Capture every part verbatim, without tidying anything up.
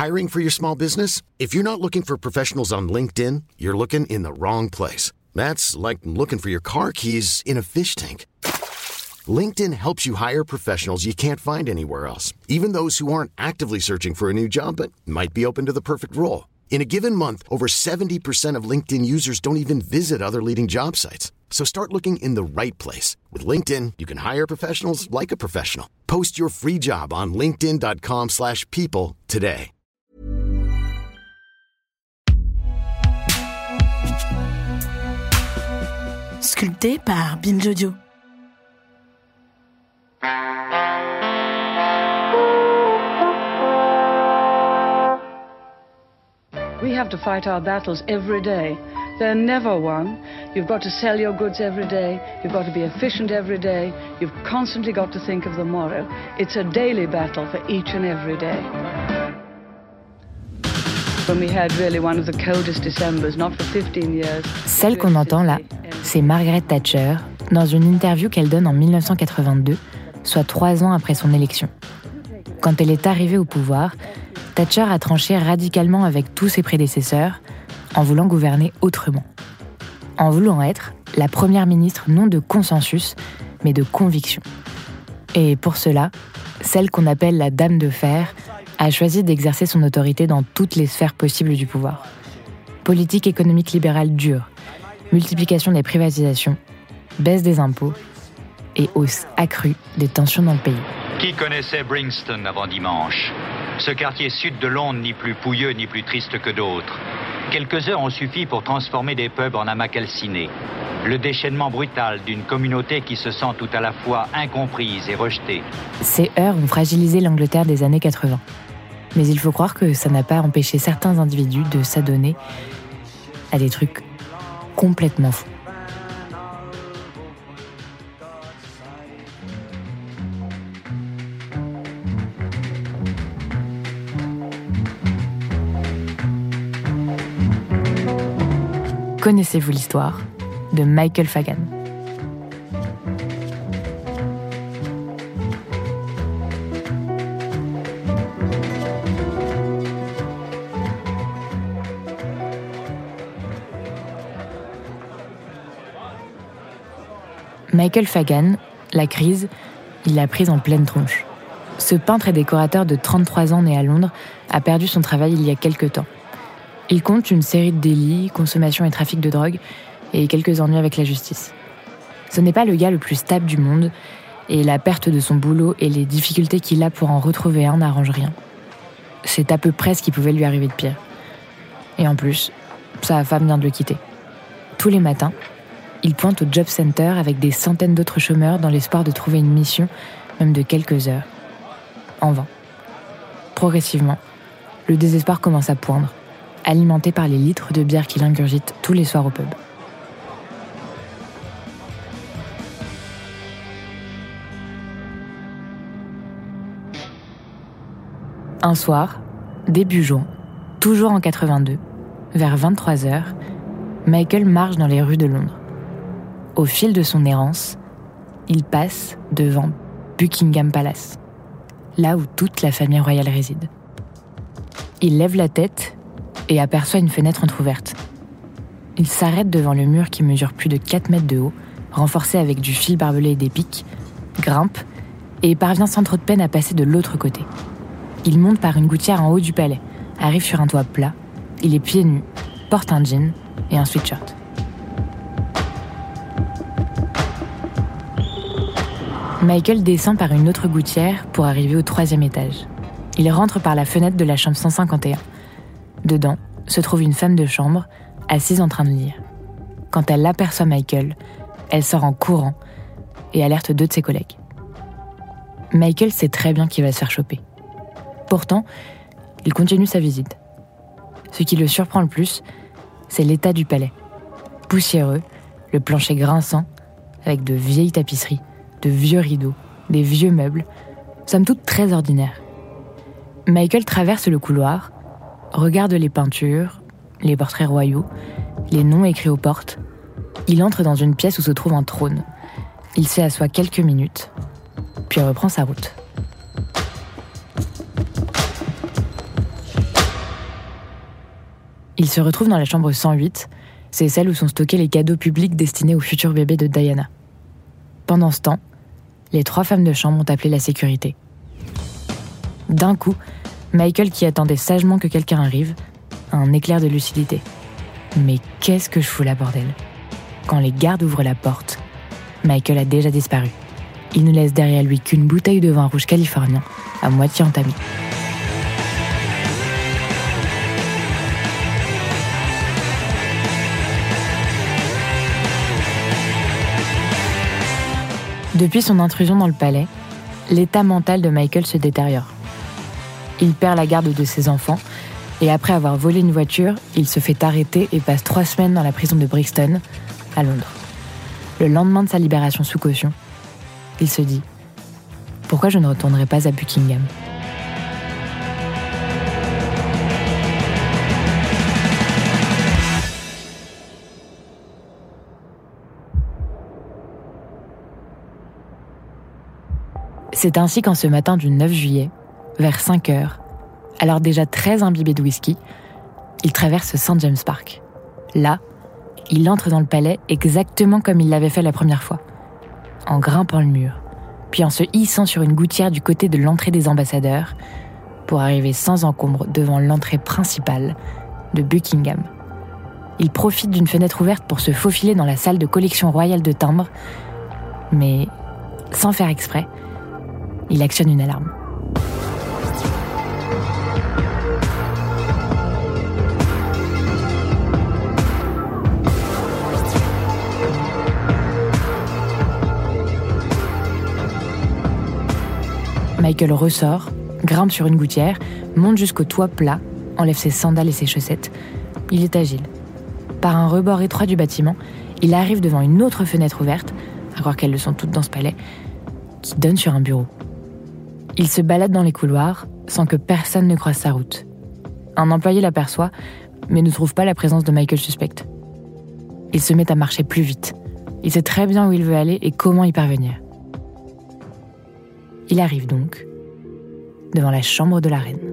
Hiring for your small business? If you're not looking for professionals on LinkedIn, you're looking in the wrong place. That's like looking for your car keys in a fish tank. LinkedIn helps you hire professionals you can't find anywhere else, even those who aren't actively searching for a new job but might be open to the perfect role. In a given month, over seventy percent of LinkedIn users don't even visit other leading job sites. So start looking in the right place. With LinkedIn, you can hire professionals like a professional. Post your free job on linkedin dot com slash people today. Sculpté par Binge Audio. We have to fight our battles every day. They're never won. You've got to sell your goods every day. You've got to be efficient every day. You've constantly got to think of the morrow. It's a daily battle for each and every day. When we had really one of the coldest Decembers, not for fifteen years. Celle qu'on entend là, c'est Margaret Thatcher dans une interview qu'elle donne en dix-neuf cent quatre-vingt-deux, soit trois ans après son élection. Quand elle est arrivée au pouvoir, Thatcher a tranché radicalement avec tous ses prédécesseurs en voulant gouverner autrement. En voulant être la première ministre non de consensus, mais de conviction. Et pour cela, celle qu'on appelle la Dame de Fer a choisi d'exercer son autorité dans toutes les sphères possibles du pouvoir. Politique économique libérale dure, multiplication des privatisations, baisse des impôts et hausse accrue des tensions dans le pays. Qui connaissait Brixton avant dimanche ? Ce quartier sud de Londres, ni plus pouilleux ni plus triste que d'autres. Quelques heures ont suffi pour transformer des pubs en amas calcinés. Le déchaînement brutal d'une communauté qui se sent tout à la fois incomprise et rejetée. Ces heurts ont fragilisé l'Angleterre des années quatre-vingts. Mais il faut croire que ça n'a pas empêché certains individus de s'adonner à des trucs complètement fous. Connaissez-vous l'histoire de Michael Fagan ? Michael Fagan, la crise, il l'a prise en pleine tronche. Ce peintre et décorateur de trente-trois ans né à Londres a perdu son travail il y a quelque temps. Il compte une série de délits, consommation et trafic de drogue, et quelques ennuis avec la justice. Ce n'est pas le gars le plus stable du monde, et la perte de son boulot et les difficultés qu'il a pour en retrouver un n'arrangent rien. C'est à peu près ce qui pouvait lui arriver de pire. Et en plus, sa femme vient de le quitter. Tous les matins, il pointe au job center avec des centaines d'autres chômeurs dans l'espoir de trouver une mission, même de quelques heures. En vain. Progressivement, le désespoir commence à poindre, alimenté par les litres de bière qu'il ingurgite tous les soirs au pub. Un soir, début juin, toujours en quatre-vingt-deux, vers vingt-trois heures, Michael marche dans les rues de Londres. Au fil de son errance, il passe devant Buckingham Palace, là où toute la famille royale réside. Il lève la tête et aperçoit une fenêtre entrouverte. Il s'arrête devant le mur qui mesure plus de quatre mètres de haut, renforcé avec du fil barbelé et des pics, grimpe et parvient sans trop de peine à passer de l'autre côté. Il monte par une gouttière en haut du palais, arrive sur un toit plat, il est pieds nus, porte un jean et un sweatshirt. Michael descend par une autre gouttière pour arriver au troisième étage. Il rentre par la fenêtre de la chambre cent cinquante et un. Dedans se trouve une femme de chambre, assise en train de lire. Quand elle aperçoit Michael, elle sort en courant et alerte deux de ses collègues. Michael sait très bien qu'il va se faire choper. Pourtant, il continue sa visite. Ce qui le surprend le plus, c'est l'état du palais. Poussiéreux, le plancher grinçant, avec de vieilles tapisseries, de vieux rideaux, des vieux meubles, somme toute très ordinaires. Michael traverse le couloir, regarde les peintures, les portraits royaux, les noms écrits aux portes. Il entre dans une pièce où se trouve un trône. Il s'y assoit quelques minutes, puis reprend sa route. Il se retrouve dans la chambre cent huit, c'est celle où sont stockés les cadeaux publics destinés au futur bébé de Diana. Pendant ce temps, les trois femmes de chambre ont appelé la sécurité. D'un coup, Michael, qui attendait sagement que quelqu'un arrive, a un éclair de lucidité. Mais qu'est-ce que je fous là, bordel ? Quand les gardes ouvrent la porte, Michael a déjà disparu. Il ne laisse derrière lui qu'une bouteille de vin rouge californien, à moitié entamée. Depuis son intrusion dans le palais, l'état mental de Michael se détériore. Il perd la garde de ses enfants et après avoir volé une voiture, il se fait arrêter et passe trois semaines dans la prison de Brixton, à Londres. Le lendemain de sa libération sous caution, il se dit « Pourquoi je ne retournerai pas à Buckingham ?» C'est ainsi qu'en ce matin du neuf juillet, vers cinq heures, alors déjà très imbibé de whisky, il traverse Saint James Park. Là, il entre dans le palais exactement comme il l'avait fait la première fois, en grimpant le mur, puis en se hissant sur une gouttière du côté de l'entrée des ambassadeurs, pour arriver sans encombre devant l'entrée principale de Buckingham. Il profite d'une fenêtre ouverte pour se faufiler dans la salle de collection royale de timbres, mais sans faire exprès, il actionne une alarme. Michael ressort, grimpe sur une gouttière, monte jusqu'au toit plat, enlève ses sandales et ses chaussettes. Il est agile. Par un rebord étroit du bâtiment, il arrive devant une autre fenêtre ouverte, à croire qu'elles le sont toutes dans ce palais, qui donne sur un bureau. Il se balade dans les couloirs sans que personne ne croise sa route. Un employé l'aperçoit, mais ne trouve pas la présence de Michael suspecte. Il se met à marcher plus vite. Il sait très bien où il veut aller et comment y parvenir. Il arrive donc devant la chambre de la reine.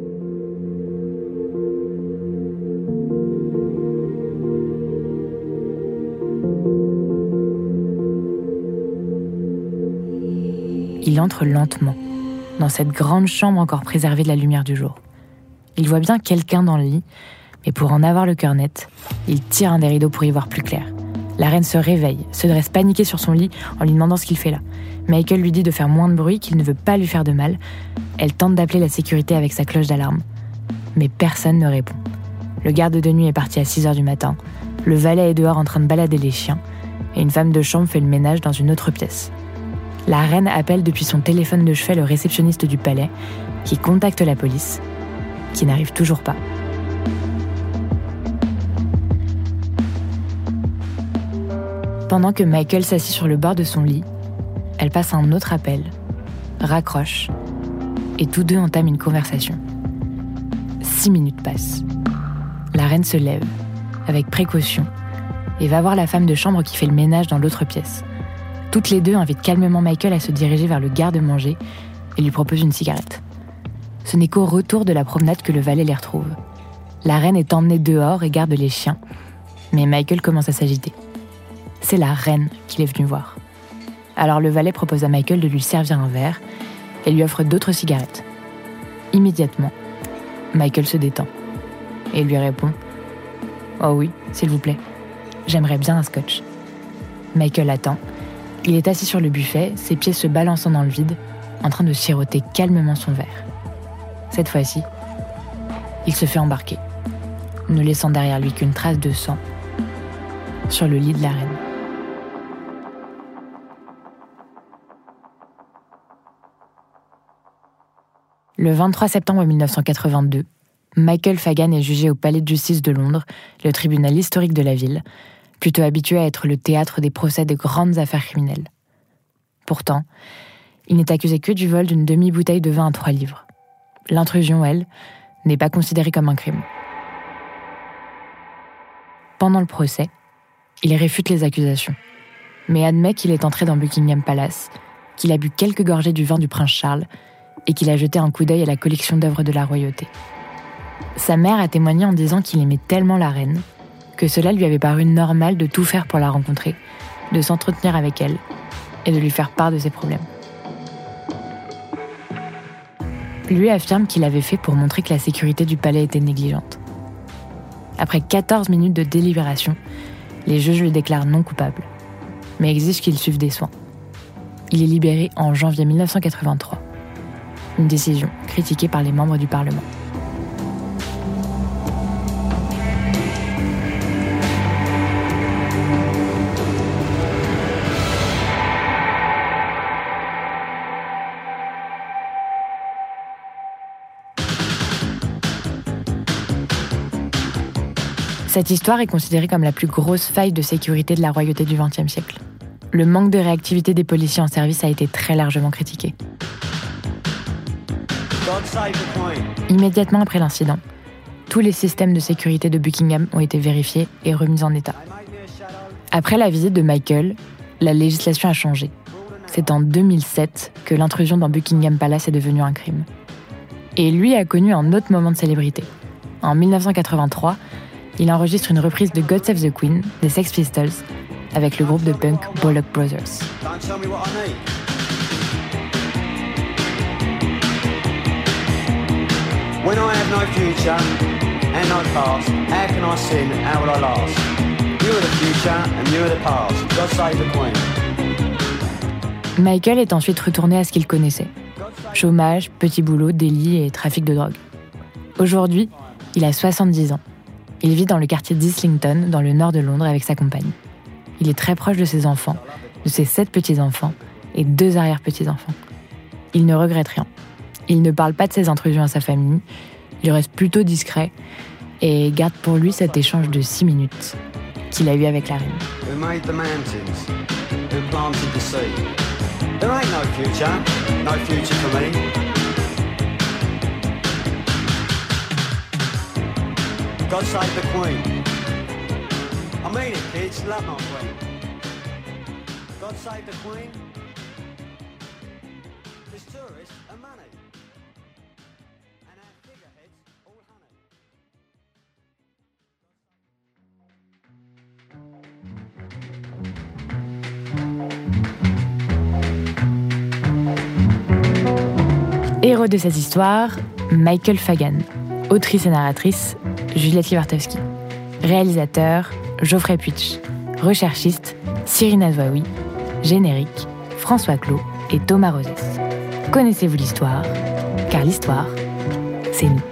Il entre lentement dans cette grande chambre encore préservée de la lumière du jour. Il voit bien quelqu'un dans le lit, mais pour en avoir le cœur net, il tire un des rideaux pour y voir plus clair. La reine se réveille, se dresse paniquée sur son lit en lui demandant ce qu'il fait là. Michael lui dit de faire moins de bruit, qu'il ne veut pas lui faire de mal. Elle tente d'appeler la sécurité avec sa cloche d'alarme. Mais personne ne répond. Le garde de nuit est parti à six heures du matin, le valet est dehors en train de balader les chiens, et une femme de chambre fait le ménage dans une autre pièce. La reine appelle depuis son téléphone de chevet le réceptionniste du palais, qui contacte la police, qui n'arrive toujours pas. Pendant que Michael s'assit sur le bord de son lit, elle passe un autre appel, raccroche, et tous deux entament une conversation. Six minutes passent. La reine se lève, avec précaution, et va voir la femme de chambre qui fait le ménage dans l'autre pièce. Toutes les deux invitent calmement Michael à se diriger vers le garde-manger et lui proposent une cigarette. Ce n'est qu'au retour de la promenade que le valet les retrouve. La reine est emmenée dehors et garde les chiens, mais Michael commence à s'agiter. C'est la reine qu'il est venu voir. Alors le valet propose à Michael de lui servir un verre et lui offre d'autres cigarettes. Immédiatement, Michael se détend et lui répond « Oh oui, s'il vous plaît, j'aimerais bien un scotch. » Michael attend. Il est assis sur le buffet, ses pieds se balançant dans le vide, en train de siroter calmement son verre. Cette fois-ci, il se fait embarquer, ne laissant derrière lui qu'une trace de sang sur le lit de la reine. Le vingt-trois septembre mille neuf cent quatre-vingt-deux, Michael Fagan est jugé au Palais de justice de Londres, le tribunal historique de la ville, plutôt habitué à être le théâtre des procès de grandes affaires criminelles. Pourtant, il n'est accusé que du vol d'une demi-bouteille de vin à trois livres. L'intrusion, elle, n'est pas considérée comme un crime. Pendant le procès, il réfute les accusations, mais admet qu'il est entré dans Buckingham Palace, qu'il a bu quelques gorgées du vin du prince Charles et qu'il a jeté un coup d'œil à la collection d'œuvres de la royauté. Sa mère a témoigné en disant qu'il aimait tellement la reine que cela lui avait paru normal de tout faire pour la rencontrer, de s'entretenir avec elle et de lui faire part de ses problèmes. Lui affirme qu'il avait fait pour montrer que la sécurité du palais était négligente. Après quatorze minutes de délibération, les juges le déclarent non coupable, mais exigent qu'il suive des soins. Il est libéré en janvier dix-neuf cent quatre-vingt-trois. Une décision critiquée par les membres du Parlement. Cette histoire est considérée comme la plus grosse faille de sécurité de la royauté du vingtième siècle. Le manque de réactivité des policiers en service a été très largement critiqué. Immédiatement après l'incident, tous les systèmes de sécurité de Buckingham ont été vérifiés et remis en état. Après la visite de Michael, la législation a changé. C'est en deux mille sept que l'intrusion dans Buckingham Palace est devenue un crime. Et lui a connu un autre moment de célébrité. En dix-neuf cent quatre-vingt-trois, il enregistre une reprise de God Save the Queen des Sex Pistols avec le groupe de punk Bollock Brothers. When I have no future and no past, how can I sin, how will I last? You are the future and you are the past. God save the Queen. Michael est ensuite retourné à ce qu'il connaissait. Chômage, petit boulot, délit et trafic de drogue. Aujourd'hui, il a soixante-dix ans. Il vit dans le quartier d'Islington, dans le nord de Londres, avec sa compagne. Il est très proche de ses enfants, de ses sept petits-enfants et deux arrière-petits-enfants. Il ne regrette rien. Il ne parle pas de ses intrusions à sa famille, il reste plutôt discret et garde pour lui cet échange de six minutes qu'il a eu avec la reine. Who made the mountains? Who planted the sea? There ain't no future, no future for me. God save the Queen. I mean it, kids, love my queen. God save the Queen. There's tourists and money. And our figureheads all honey. Héros de cette histoire, Michael Fagan. Autrice et narratrice, Juliette Libartowski. Réalisateur, Geoffrey Puitch. Recherchiste, Cyrine Azouaoui. Générique, François Clos et Thomas Rosès. Connaissez-vous l'histoire? Car l'histoire, c'est nous.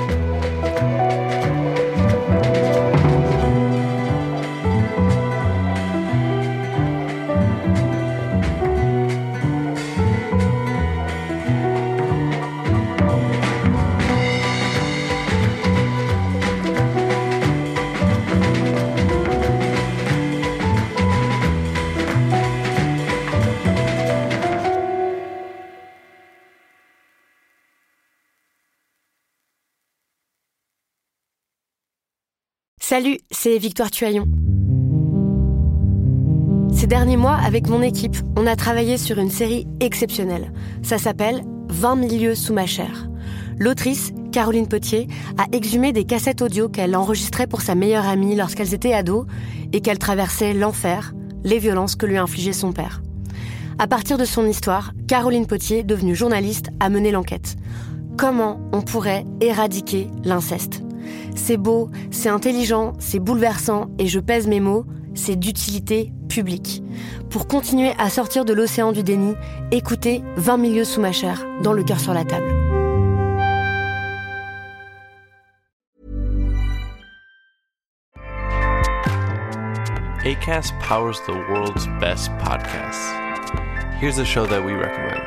Salut, c'est Victoire Tuaillon. Ces derniers mois, avec mon équipe, on a travaillé sur une série exceptionnelle. Ça s'appelle « vingt mille lieues sous ma chair ». L'autrice, Caroline Potier, a exhumé des cassettes audio qu'elle enregistrait pour sa meilleure amie lorsqu'elles étaient ados et qu'elle traversait l'enfer, les violences que lui infligeait son père. À partir de son histoire, Caroline Potier, devenue journaliste, a mené l'enquête. Comment on pourrait éradiquer l'inceste ? C'est beau, c'est intelligent, c'est bouleversant et je pèse mes mots, c'est d'utilité publique. Pour continuer à sortir de l'océan du déni, écoutez vingt mille lieues sous ma chair, dans le cœur sur la table. Acast powers the world's best podcasts. Here's a show that we recommend.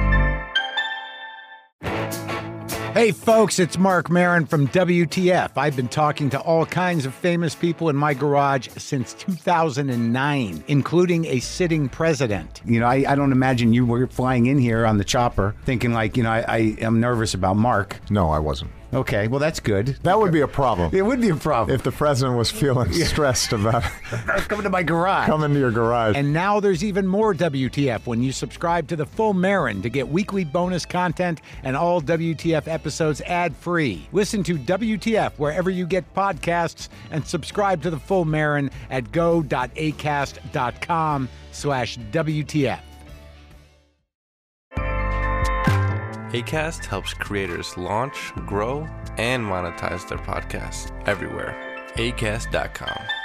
Hey folks, it's Mark Maron from W T F. I've been talking to all kinds of famous people in my garage since two thousand nine, including a sitting president. You know, I, I don't imagine you were flying in here on the chopper thinking like, you know, I, I am nervous about Mark. No, I wasn't. Okay, well, that's good. That would be a problem. It would be a problem. If the president was feeling stressed about coming to my garage. Coming to your garage. And now there's even more W T F when you subscribe to the Full Marin to get weekly bonus content and all W T F episodes ad-free. Listen to W T F wherever you get podcasts and subscribe to the Full Marin at go.acast.com slash WTF. Acast helps creators launch, grow, and monetize their podcasts everywhere. acast dot com.